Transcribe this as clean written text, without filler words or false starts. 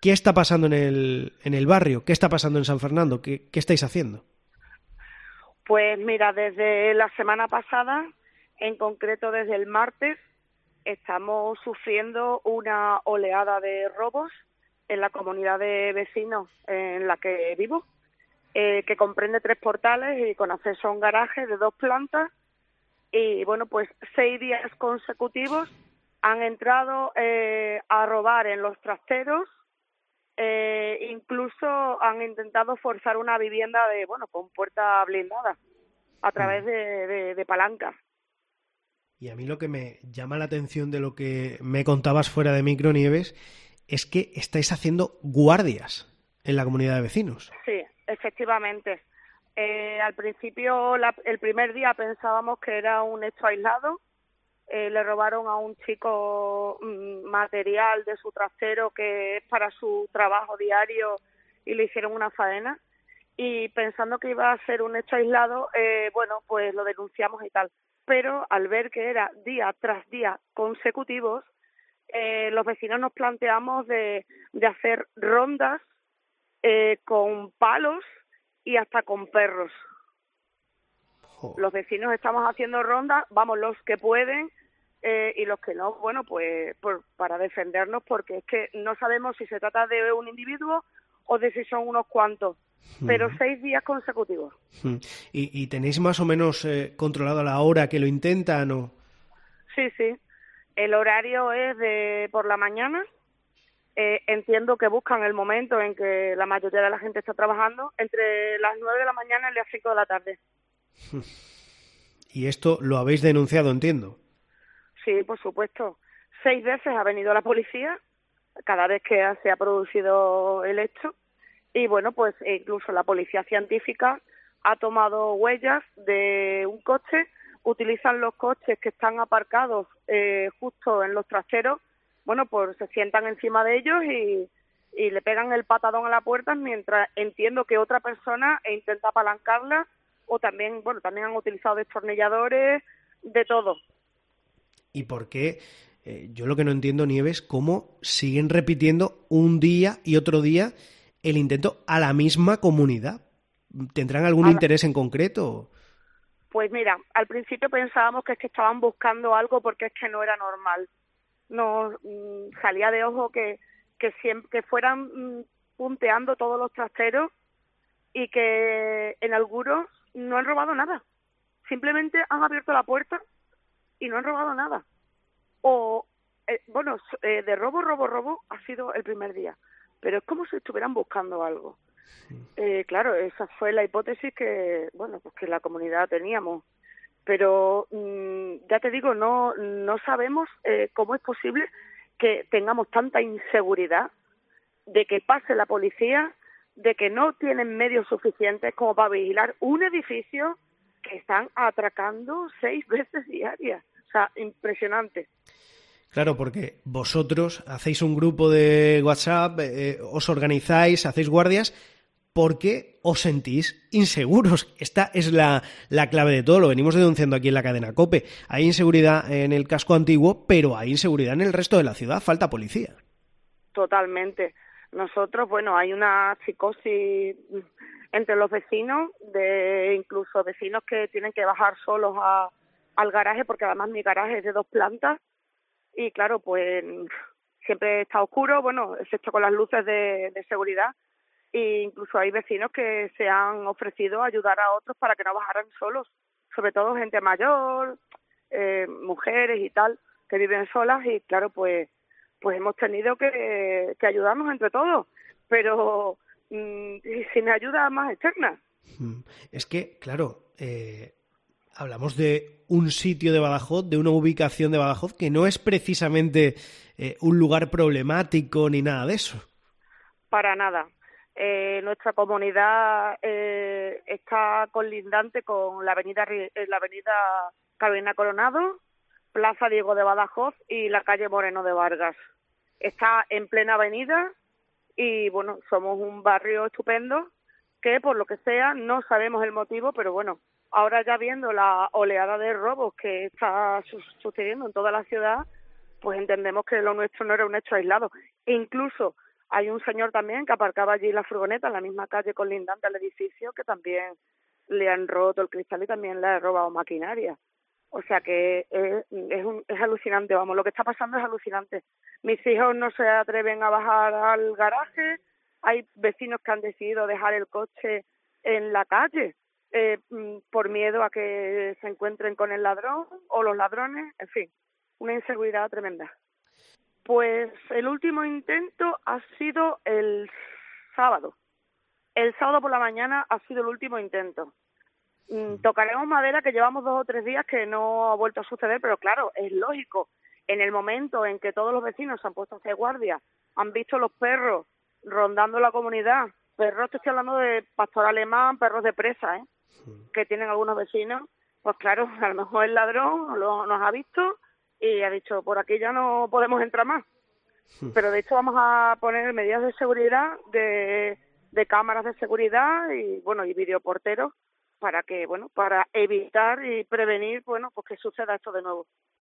¿qué está pasando en el barrio? ¿Qué está pasando en San Fernando? ¿Qué estáis haciendo? Pues mira, desde la semana pasada, en concreto desde el martes, estamos sufriendo una oleada de robos en la comunidad de vecinos en la que vivo, que comprende 3 portales y con acceso a un garaje de 2 plantas. Y bueno, pues 6 días consecutivos han entrado a robar en los trasteros. Incluso han intentado forzar una vivienda con puerta blindada a través de palancas. Y a mí lo que me llama la atención de lo que me contabas fuera de micro, Nieves, es que estáis haciendo guardias en la comunidad de vecinos. Sí, efectivamente. Al principio, el primer día pensábamos que era un hecho aislado. Le robaron a un chico material de su trastero que es para su trabajo diario y le hicieron una faena. Y pensando que iba a ser un hecho aislado, pues lo denunciamos y tal. Pero al ver que era día tras día consecutivos, los vecinos nos planteamos de hacer rondas con palos y hasta con perros. Joder. Los vecinos estamos haciendo rondas, vamos, los que pueden, y los que no, bueno, pues para defendernos, porque es que no sabemos si se trata de un individuo o de si son unos cuantos, pero 6 días consecutivos. ¿Y tenéis más o menos controlado la hora que lo intentan o...? Sí, sí. El horario es de por la mañana. Entiendo que buscan el momento en que la mayoría de la gente está trabajando, entre las 9 de la mañana y las 5 de la tarde. Y esto lo habéis denunciado, entiendo. Sí, por supuesto. 6 veces ha venido la policía, cada vez que se ha producido el hecho. Y bueno, pues incluso la policía científica ha tomado huellas de un coche, utilizan los coches que están aparcados justo en los trasteros, bueno, pues se sientan encima de ellos y le pegan el patadón a la puerta, mientras entiendo que otra persona intenta apalancarla, o también han utilizado destornilladores, de todo. ¿Y por qué? Yo lo que no entiendo, Nieves, cómo siguen repitiendo un día y otro día el intento a la misma comunidad. ¿Tendrán algún interés en concreto? Pues mira, al principio pensábamos que es que estaban buscando algo porque es que no era normal. Nos salía de ojo que fueran punteando todos los trasteros y que en algunos no han robado nada. Simplemente han abierto la puerta y no han robado nada. O, de robo ha sido el primer día. Pero es como si estuvieran buscando algo. Claro, esa fue la hipótesis que la comunidad teníamos. Pero ya te digo, no sabemos cómo es posible que tengamos tanta inseguridad de que pase la policía, de que no tienen medios suficientes como para vigilar un edificio que están atracando 6 veces diarias. O sea, impresionante. Claro, porque vosotros hacéis un grupo de WhatsApp, os organizáis, hacéis guardias, porque os sentís inseguros. Esta es la clave de todo, lo venimos denunciando aquí en la cadena COPE. Hay inseguridad en el casco antiguo, pero hay inseguridad en el resto de la ciudad, falta policía. Totalmente. Nosotros, hay una psicosis entre los vecinos, de incluso vecinos que tienen que bajar solos al garaje, porque además mi garaje es de 2 plantas, y claro, pues siempre está oscuro, excepto con las luces de seguridad. E incluso hay vecinos que se han ofrecido a ayudar a otros para que no bajaran solos, sobre todo gente mayor, mujeres y tal, que viven solas, y claro, pues hemos tenido que ayudarnos entre todos, pero sin ayuda más externa. Es que, claro, hablamos de un sitio de Badajoz, de una ubicación de Badajoz que no es precisamente un lugar problemático ni nada de eso. Para nada. Nuestra comunidad está colindante con la avenida Carolina Coronado, Plaza Diego de Badajoz y la calle Moreno de Vargas. Está en plena avenida y somos un barrio estupendo que por lo que sea no sabemos el motivo, pero ahora ya viendo la oleada de robos que está sucediendo en toda la ciudad, pues entendemos que lo nuestro no era un hecho aislado. E incluso Hay un señor también que aparcaba allí la furgoneta en la misma calle colindante al edificio, que también le han roto el cristal y también le han robado maquinaria. O sea que es alucinante, vamos, lo que está pasando es alucinante. Mis hijos no se atreven a bajar al garaje, hay vecinos que han decidido dejar el coche en la calle por miedo a que se encuentren con el ladrón o los ladrones, en fin, una inseguridad tremenda. Pues el último intento ha sido el sábado. El sábado por la mañana ha sido el último intento. Tocaremos madera, que llevamos 2 o 3 días que no ha vuelto a suceder, pero claro, es lógico. En el momento en que todos los vecinos se han puesto a hacer guardia, han visto los perros rondando la comunidad, perros, te estoy hablando de pastor alemán, perros de presa, que tienen algunos vecinos, pues claro, a lo mejor el ladrón nos ha visto y ha dicho, por aquí ya no podemos entrar más. Pero de hecho vamos a poner medidas de seguridad, de cámaras de seguridad y bueno, y videoporteros para que, bueno, para evitar y prevenir, bueno, pues que suceda esto de nuevo.